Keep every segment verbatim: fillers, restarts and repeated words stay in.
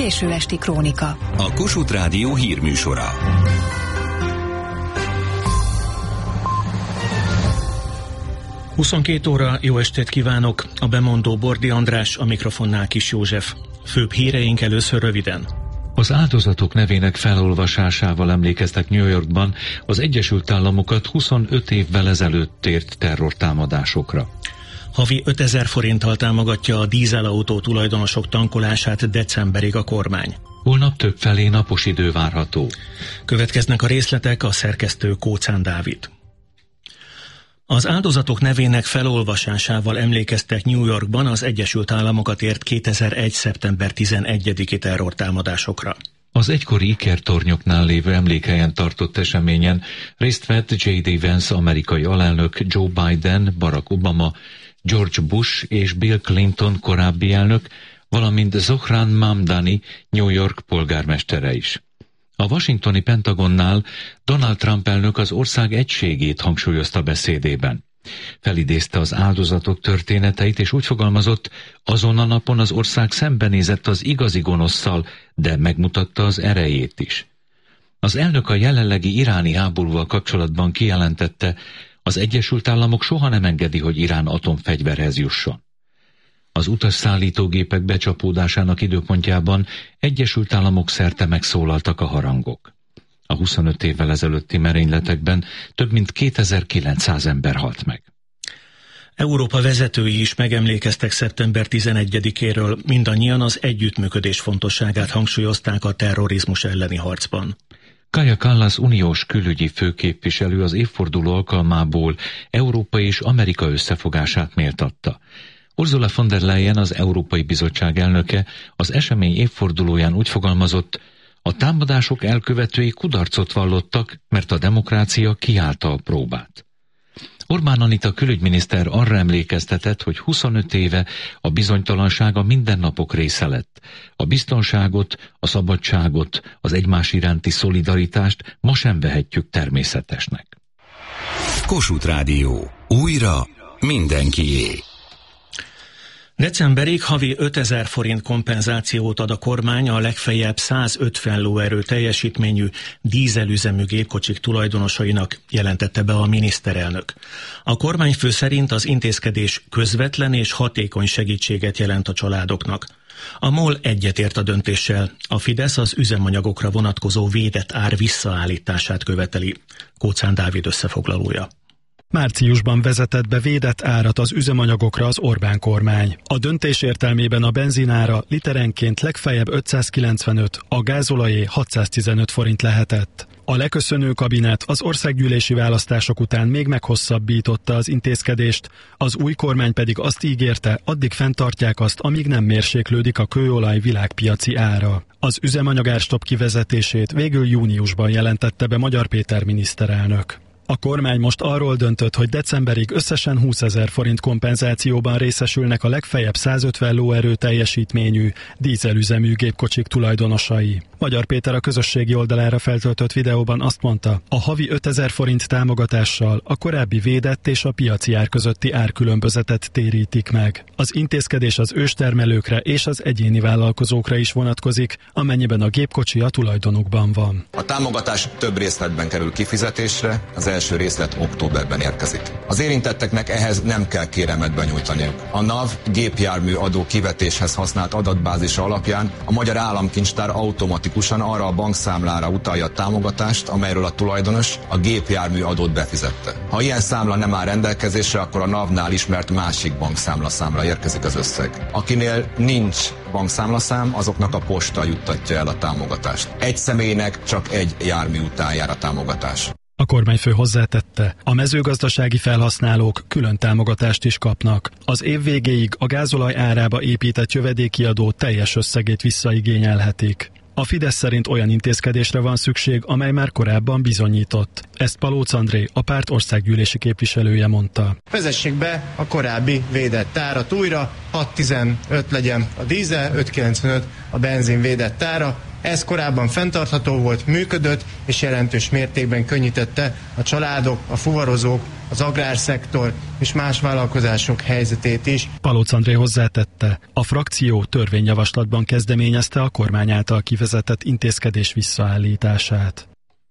Késő esti krónika. A Kossuth Rádió hírműsora. huszonkét óra, jó estét kívánok! A bemondó Bordi András, a mikrofonnál Kis József. Főbb híreink először röviden. Az áldozatok nevének felolvasásával emlékeztek New Yorkban az Egyesült Államokat huszonöt évvel ezelőtt ért terrortámadásokra. Havi ötezer forinttal támogatja a dízelautó tulajdonosok tankolását decemberig a kormány. Holnap többfelé napos idő várható. Következnek a részletek, a szerkesztő Kóczán Dávid. Az áldozatok nevének felolvasásával emlékeztek New Yorkban az Egyesült Államokat ért kétezer-egy. szeptember tizenegyediki terrortámadásokra. Az egykori ikertornyoknál lévő emlékhelyen tartott eseményen részt vett J D Vance amerikai alelnök, Joe Biden, Barack Obama, George Bush és Bill Clinton korábbi elnök, valamint Zohran Mamdani, New York polgármestere is. A washingtoni Pentagonnál Donald Trump elnök az ország egységét hangsúlyozta beszédében. Felidézte az áldozatok történeteit, és úgy fogalmazott, azon a napon az ország szembenézett az igazi gonoszszal, de megmutatta az erejét is. Az elnök a jelenlegi iráni háborúval kapcsolatban kijelentette, az Egyesült Államok soha nem engedi, hogy Irán atomfegyverhez jusson. Az utasszállítógépek becsapódásának időpontjában Egyesült Államok szerte megszólaltak a harangok. A huszonöt évvel ezelőtti merényletekben több mint kétezer-kilencszáz ember halt meg. Európa vezetői is megemlékeztek szeptember tizenegyedikéről, mindannyian az együttműködés fontosságát hangsúlyozták a terrorizmus elleni harcban. Kaja Kallas uniós külügyi főképviselő az évforduló alkalmából Európa és Amerika összefogását méltatta. Ursula von der Leyen, az Európai Bizottság elnöke, az esemény évfordulóján úgy fogalmazott, a támadások elkövetői kudarcot vallottak, mert a demokrácia kiállta a próbát. Orbán Anita külügyminiszter arra emlékeztetett, hogy huszonöt éve a bizonytalanság a mindennapok része lett. A biztonságot, a szabadságot, az egymás iránti szolidaritást ma sem vehetjük természetesnek. Kossuth Rádió. Újra mindenkié. Decemberig havi ötezer forint kompenzációt ad a kormány a legfeljebb százötven lóerő teljesítményű dízelüzemű gépkocsik tulajdonosainak, jelentette be a miniszterelnök. A kormányfő szerint az intézkedés közvetlen és hatékony segítséget jelent a családoknak. A MOL egyetért a döntéssel, a Fidesz az üzemanyagokra vonatkozó védett ár visszaállítását követeli. Kóczán Dávid összefoglalója. Márciusban vezetett be védett árat az üzemanyagokra az Orbán kormány. A döntés értelmében a benzinára literenként legfeljebb ötszázkilencvenöt, a gázolajé hatszáztizenöt forint lehetett. A leköszönő kabinet az országgyűlési választások után még meghosszabbította az intézkedést, az új kormány pedig azt ígérte, addig fenntartják azt, amíg nem mérséklődik a kőolaj világpiaci ára. Az üzemanyagárstopp kivezetését végül júniusban jelentette be Magyar Péter miniszterelnök. A kormány most arról döntött, hogy decemberig összesen húszezer forint kompenzációban részesülnek a legfeljebb százötven lóerő teljesítményű dízelüzemű gépkocsik tulajdonosai. Magyar Péter a közösségi oldalára feltöltött videóban azt mondta, a havi ötezer forint támogatással a korábbi védett és a piaci ár közötti árkülönbözetet térítik meg. Az intézkedés az őstermelőkre és az egyéni vállalkozókra is vonatkozik, amennyiben a gépkocsi a tulajdonukban van. A támogatás több részletben kerül kifizetésre, az első részlet októberben érkezik. Az érintetteknek ehhez nem kell kéremet benyújtaniuk. A NAV gépjármű adó kivetéshez használt adatbázisa alapján a Magyar Államkincstár automatikusan arra a bankszámlára utalja a támogatást, amelyről a tulajdonos a gépjármű adót befizette. Ha ilyen számla nem áll rendelkezésre, akkor a NAV-nál ismert másik bankszámlaszámra érkezik az összeg. Akinél nincs bankszámlaszám, azoknak a posta juttatja el a támogatást. Egy személynek csak egy jármű után jár a támogatás. A kormányfő hozzátette, a mezőgazdasági felhasználók külön támogatást is kapnak. Az év végéig a gázolaj árába épített jövedéki adó teljes összegét visszaigényelhetik. A Fidesz szerint olyan intézkedésre van szükség, amely már korábban bizonyított. Ezt Palóc André, a párt országgyűlési képviselője mondta. Vezessék be a korábbi védett árat újra, hat tizenöt legyen a dízel, öt kilencvenöt a benzin védett ára. Ez korábban fenntartható volt, működött, és jelentős mértékben könnyítette a családok, a fuvarozók az agrárszektor és más vállalkozások helyzetét is. Palóc André hozzátette, a frakció törvényjavaslatban kezdeményezte a kormány által kivezetett intézkedés visszaállítását.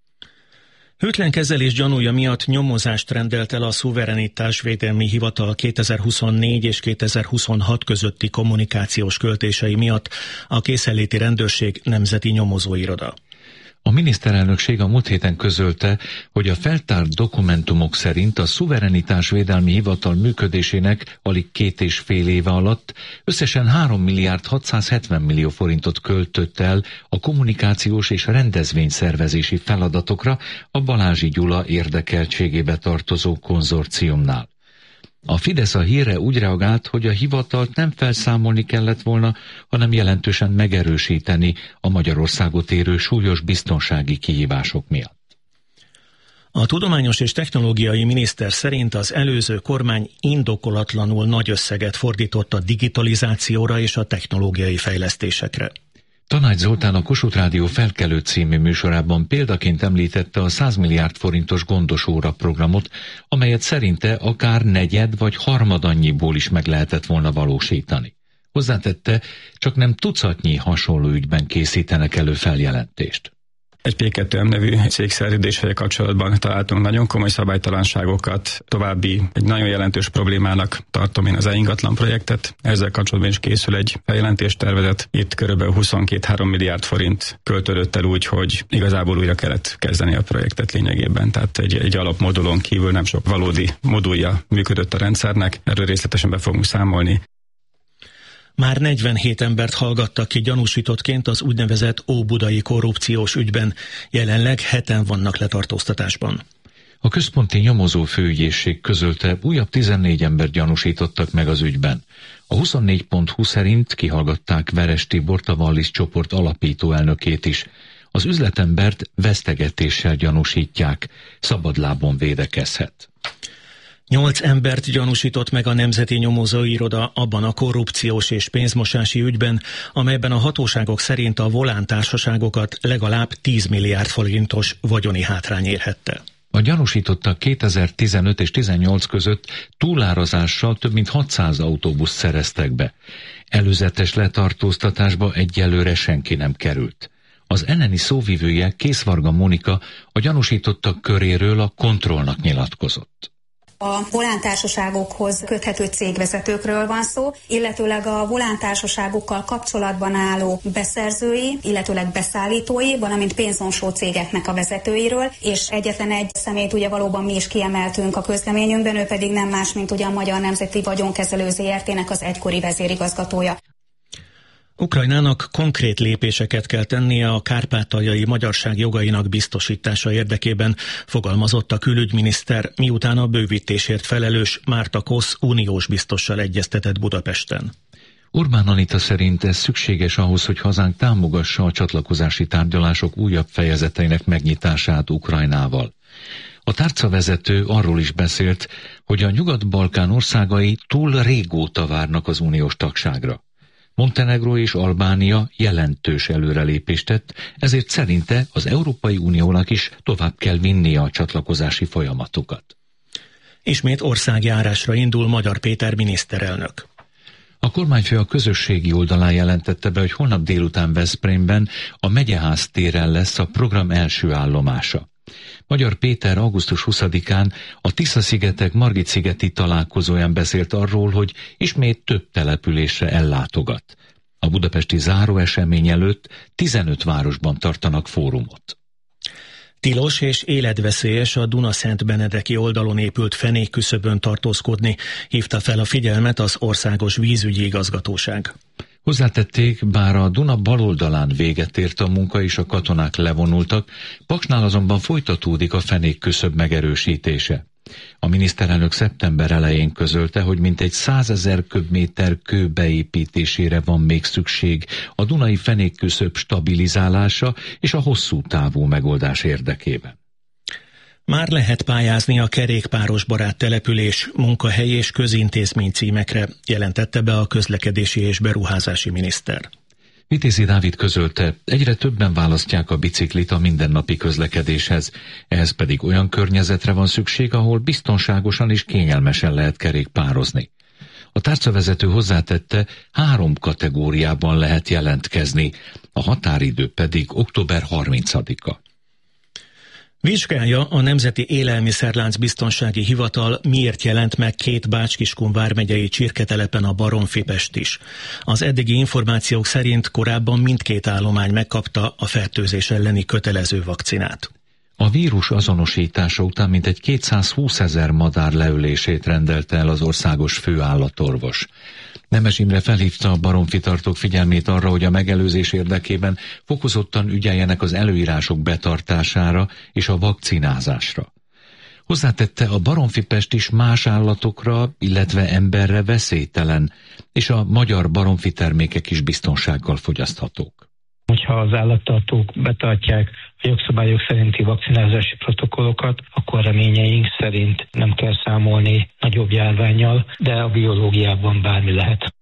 Hűtlen kezelés gyanúja miatt nyomozást rendelt el a Szuverenitásvédelmi Hivatal kétezer-huszonnégy és kétezer-huszonhat közötti kommunikációs költései miatt a Készenléti Rendőrség Nemzeti Nyomozóiroda. A miniszterelnökség a múlt héten közölte, hogy a feltárt dokumentumok szerint a Szuverenitásvédelmi Hivatal működésének alig két és fél éve alatt összesen három milliárd hatszázhetven millió forintot költött el a kommunikációs és rendezvényszervezési feladatokra a Balázsi Gyula érdekeltségébe tartozó konzorciumnál. A Fidesz a hírre úgy reagált, hogy a hivatalt nem felszámolni kellett volna, hanem jelentősen megerősíteni a Magyarországot érő súlyos biztonsági kihívások miatt. A tudományos és technológiai miniszter szerint az előző kormány indokolatlanul nagy összeget fordított a digitalizációra és a technológiai fejlesztésekre. Tanács Zoltán a Kossuth Rádió Felkelő című műsorában példaként említette a száz milliárd forintos gondos óra programot, amelyet szerinte akár negyed vagy harmad annyiból is meg lehetett volna valósítani. Hozzátette, csak nem tucatnyi hasonló ügyben készítenek elő feljelentést. Egy P kettő M nevű cégszerződéssel kapcsolatban találtunk nagyon komoly szabálytalanságokat. További egy nagyon jelentős problémának tartom én az e-ingatlan projektet. Ezzel kapcsolatban is készül egy feljelentéstervezet. Itt körülbelül huszonkettő-három milliárd forint költődött el úgy, hogy igazából újra kellett kezdeni a projektet lényegében. Tehát egy, egy alapmodulon kívül nem sok valódi modulja működött a rendszernek. Erről részletesen be fogunk számolni. Már negyvenhét embert hallgattak ki gyanúsítottként az úgynevezett óbudai korrupciós ügyben. Jelenleg heten vannak letartóztatásban. A központi nyomozó főügyészség közölte, újabb tizennégy ember gyanúsítottak meg az ügyben. A huszonnégy pont hu szerint kihallgatták Veres Tibort, a Wallis csoport alapító elnökét is. Az üzletembert vesztegetéssel gyanúsítják, szabadlábon védekezhet. Nyolc embert gyanúsított meg a Nemzeti Nyomozóiroda abban a korrupciós és pénzmosási ügyben, amelyben a hatóságok szerint a Volán társaságokat legalább tíz milliárd forintos vagyoni hátrány érhette. A gyanúsítottak kétezer-tizenöt és tizennyolc között túlárazással több mint hatszáz autóbuszt szereztek be. Előzetes letartóztatásba egyelőre senki nem került. Az en en i szóvivője, Készvarga Mónika a gyanúsítottak köréről a Kontrollnak nyilatkozott. A volántársaságokhoz köthető cégvezetőkről van szó, illetőleg a volántársaságokkal kapcsolatban álló beszerzői, illetőleg beszállítói, valamint pénzmosó cégeknek a vezetőiről, és egyetlen egy személyt ugye valóban mi is kiemeltünk a közleményünkben, ő pedig nem más, mint ugye a Magyar Nemzeti Vagyonkezelő zé er té-nek az egykori vezérigazgatója. Ukrajnának konkrét lépéseket kell tennie a kárpátaljai magyarság jogainak biztosítása érdekében, fogalmazott a külügyminiszter, miután a bővítésért felelős Márta Kosz uniós biztossal egyeztetett Budapesten. Orbán Anita szerint ez szükséges ahhoz, hogy hazánk támogassa a csatlakozási tárgyalások újabb fejezeteinek megnyitását Ukrajnával. A tárcavezető arról is beszélt, hogy a Nyugat-Balkán országai túl régóta várnak az uniós tagságra. Montenegró és Albánia jelentős előrelépést tett, ezért szerinte az Európai Uniónak is tovább kell vinnie a csatlakozási folyamatokat. Ismét országjárásra indul Magyar Péter miniszterelnök. A kormányfő a közösségi oldalán jelentette be, hogy holnap délután Veszprémben a Megyeház téren lesz a program első állomása. Magyar Péter augusztus huszadikán a Tisza-szigetek Margit-szigeti találkozóján beszélt arról, hogy ismét több településre ellátogat. A budapesti záróesemény előtt tizenöt városban tartanak fórumot. Tilos és életveszélyes a Duna-Szent-Benedeki oldalon épült fenékküszöbön tartózkodni, hívta fel a figyelmet az Országos Vízügyi Igazgatóság. Hozzátették, bár a Duna baloldalán véget ért a munka és a katonák levonultak, Paksnál azonban folytatódik a fenékküszöb megerősítése. A miniszterelnök szeptember elején közölte, hogy mintegy százezer köbméter kő beépítésére van még szükség a dunai fenékküszöb stabilizálása és a hosszú távú megoldás érdekében. Már lehet pályázni a kerékpáros barát település, munkahely és közintézmény címekre, jelentette be a közlekedési és beruházási miniszter. Vitézi Dávid közölte, egyre többen választják a biciklit a mindennapi közlekedéshez, ehhez pedig olyan környezetre van szükség, ahol biztonságosan és kényelmesen lehet kerékpározni. A tárcavezető hozzátette, három kategóriában lehet jelentkezni, a határidő pedig október harmincadika. Vizsgálja a Nemzeti Élelmiszerlánc Biztonsági Hivatal, miért jelent meg két Bács-Kiskun vármegyei csirketelepen a baromfipest is. Az eddigi információk szerint korábban mindkét állomány megkapta a fertőzés elleni kötelező vakcinát. A vírus azonosítása után mintegy kétszázhúszezer madár leölését rendelte el az országos főállatorvos. Nemes Imre felhívta a baromfitartók figyelmét arra, hogy a megelőzés érdekében fokozottan ügyeljenek az előírások betartására és a vakcinázásra. Hozzátette, a baromfipest is más állatokra, illetve emberre veszélytelen, és a magyar baromfi termékek is biztonsággal fogyaszthatók. Hogyha az állattartók betartják a jogszabályok szerinti vakcinázási protokollokat, akkor reményeink szerint nem kell számolni nagyobb járvánnyal, de a biológiában bármi lehet.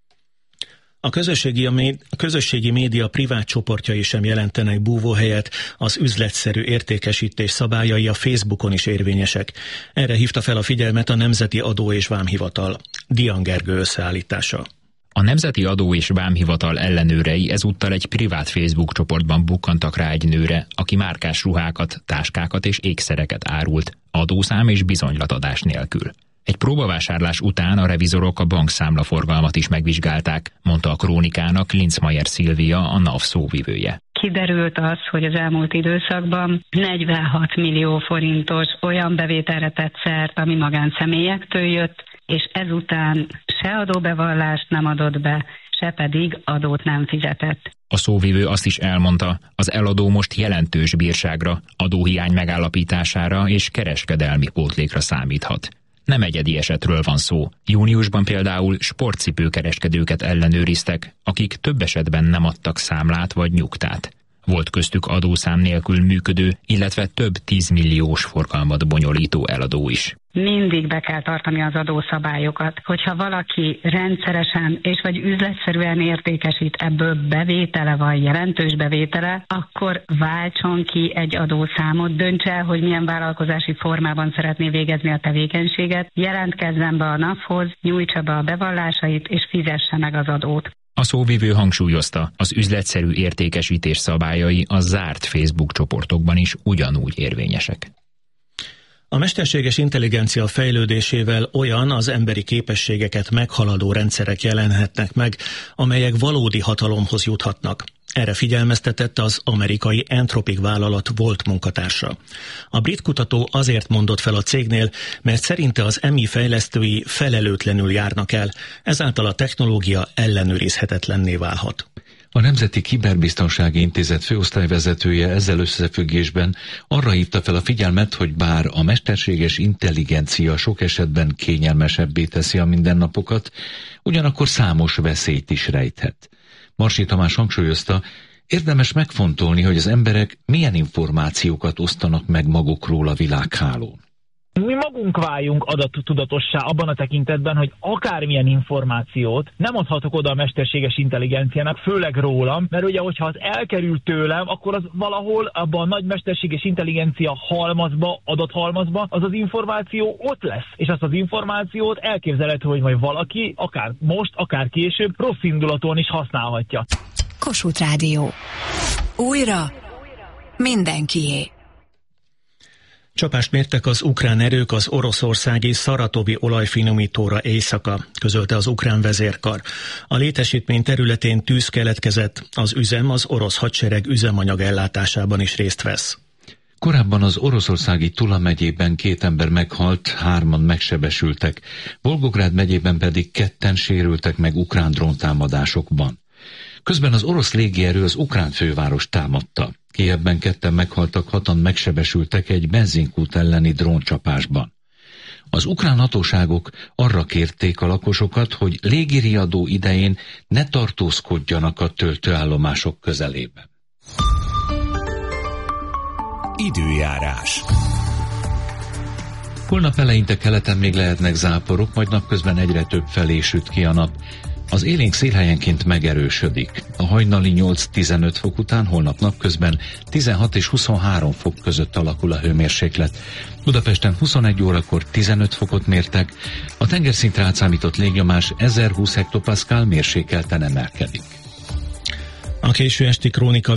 A közösségi, a, méd, a közösségi média privát csoportjai sem jelentenek búvóhelyet, az üzletszerű értékesítés szabályai a Facebookon is érvényesek. Erre hívta fel a figyelmet a Nemzeti Adó és Vámhivatal. Dian Gergő összeállítása. A Nemzeti Adó és Vámhivatal ellenőrei ezúttal egy privát Facebook csoportban bukkantak rá egy nőre, aki márkás ruhákat, táskákat és ékszereket árult, adószám és bizonylatadás nélkül. Egy próbavásárlás után a revizorok a bankszámlaforgalmat is megvizsgálták, mondta a Krónikának Linzmeier Szilvia, a NAV szóvivője. Kiderült az, hogy az elmúlt időszakban negyvenhat millió forintos olyan bevételre tett szert, ami magánszemélyektől jött, és ezután se adóbevallást nem adott be, se pedig adót nem fizetett. A szóvivő azt is elmondta, az eladó most jelentős bírságra, adóhiány megállapítására és kereskedelmi pótlékra számíthat. Nem egyedi esetről van szó. Júniusban például sportcipőkereskedőket ellenőriztek, akik több esetben nem adtak számlát vagy nyugtát. Volt köztük adószám nélkül működő, illetve több tízmilliós forgalmat bonyolító eladó is. Mindig be kell tartani az adószabályokat. Hogyha valaki rendszeresen és vagy üzletszerűen értékesít, ebből bevétele van, jelentős bevétele, akkor váltson ki egy adószámot, döntse el, hogy milyen vállalkozási formában szeretné végezni a tevékenységet, jelentkezzen be a NAV-hoz, nyújtsa be a bevallásait és fizesse meg az adót. A szóvivő hangsúlyozta, az üzletszerű értékesítés szabályai a zárt Facebook csoportokban is ugyanúgy érvényesek. A mesterséges intelligencia fejlődésével olyan az emberi képességeket meghaladó rendszerek jelenhetnek meg, amelyek valódi hatalomhoz juthatnak. Erre figyelmeztetett az amerikai Anthropic vállalat volt munkatársa. A brit kutató azért mondott fel a cégnél, mert szerinte az em i fejlesztői felelőtlenül járnak el, ezáltal a technológia ellenőrizhetetlenné válhat. A Nemzeti Kiberbiztonsági Intézet főosztályvezetője ezzel összefüggésben arra hívta fel a figyelmet, hogy bár a mesterséges intelligencia sok esetben kényelmesebbé teszi a mindennapokat, ugyanakkor számos veszélyt is rejthet. Marsi Tamás hangsúlyozta, érdemes megfontolni, hogy az emberek milyen információkat osztanak meg magukról a világhálón. Mi magunk váljunk adattudatossá abban a tekintetben, hogy akármilyen információt nem adhatok oda a mesterséges intelligenciának, főleg rólam, mert ugye, hogyha az elkerül tőlem, akkor az valahol abban a nagy mesterséges intelligencia halmazba, adathalmazba, az az információ ott lesz. És azt az információt elképzelhető, hogy majd valaki, akár most, akár később, rossz indulaton is használhatja. Kossuth Rádió. Újra mindenkié. Csapást mértek az ukrán erők az oroszországi szaratovi olajfinomítóra éjszaka, közölte az ukrán vezérkar. A létesítmény területén tűz keletkezett, az üzem az orosz hadsereg üzemanyag ellátásában is részt vesz. Korábban az oroszországi Tula megyében két ember meghalt, hárman megsebesültek, Volgográd megyében pedig ketten sérültek meg ukrán dróntámadásokban. Közben az orosz légierő az ukrán főváros támadta. Kijevben ketten meghaltak, hatan megsebesültek egy benzinkút elleni dróncsapásban. Az ukrán hatóságok arra kérték a lakosokat, hogy légiriadó idején ne tartózkodjanak a töltőállomások közelében. Időjárás. Holnap eleinte keleten még lehetnek záporok, majd napközben egyre több felé süt ki a nap. Az élénk szél helyenként megerősödik. A hajnali nyolc-tizenöt fok után holnap napközben tizenhat és huszonhárom fok között alakul a hőmérséklet. Budapesten huszonegy órakor tizenöt fokot mértek, a tengerszintre átszámított légnyomás ezerhúsz hektopaszkál mérsékelten emelkedik. A késő esti krónika